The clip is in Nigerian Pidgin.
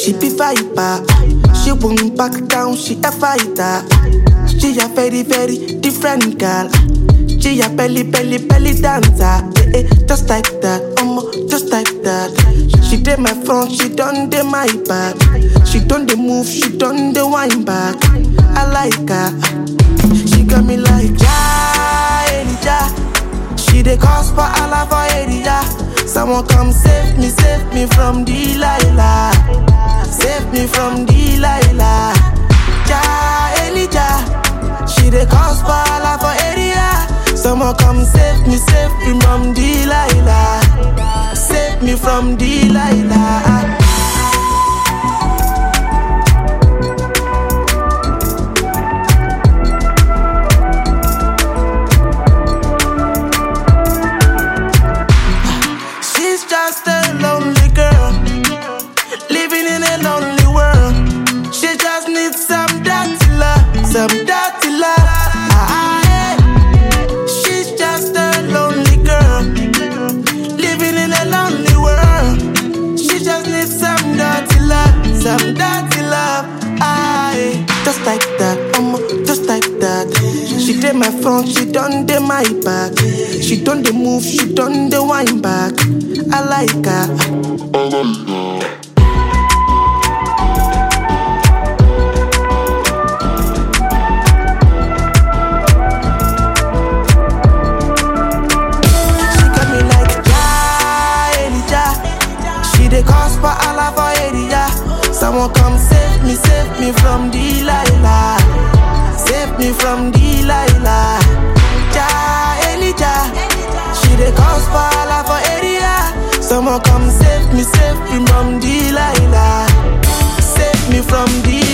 She be viper. She won't back down, she a fighter. She a very, very different girl. She a belly dancer. Just like that, just like that. She did my front, she done the my back. She done the move, she done the wine back. I like her. She got me like ja, Elijah. She the cause for Allah for area. Someone come save me from Delilah. Save me from Delilah. Ja, Elijah. She the cause for Allah for area. Someone come save me from Delilah. Save me from Delilah. She's just a lonely girl, living in a lonely world. She just needs some dirty love, some dirty love. She's just a lonely girl, living in a lonely world. She just needs some dirty love, some dirty love. Just like that, just like that. She did my front, she done the my back. She done the move, she done the wine back. I like her. She got me like ja, Elijah. She the cause for Allah for area. Someone come save me from Delilah. Save me from Delilah. Ja, Elijah. She the cause for Allah for area. Someone come save me from Delilah. Save me from Delilah.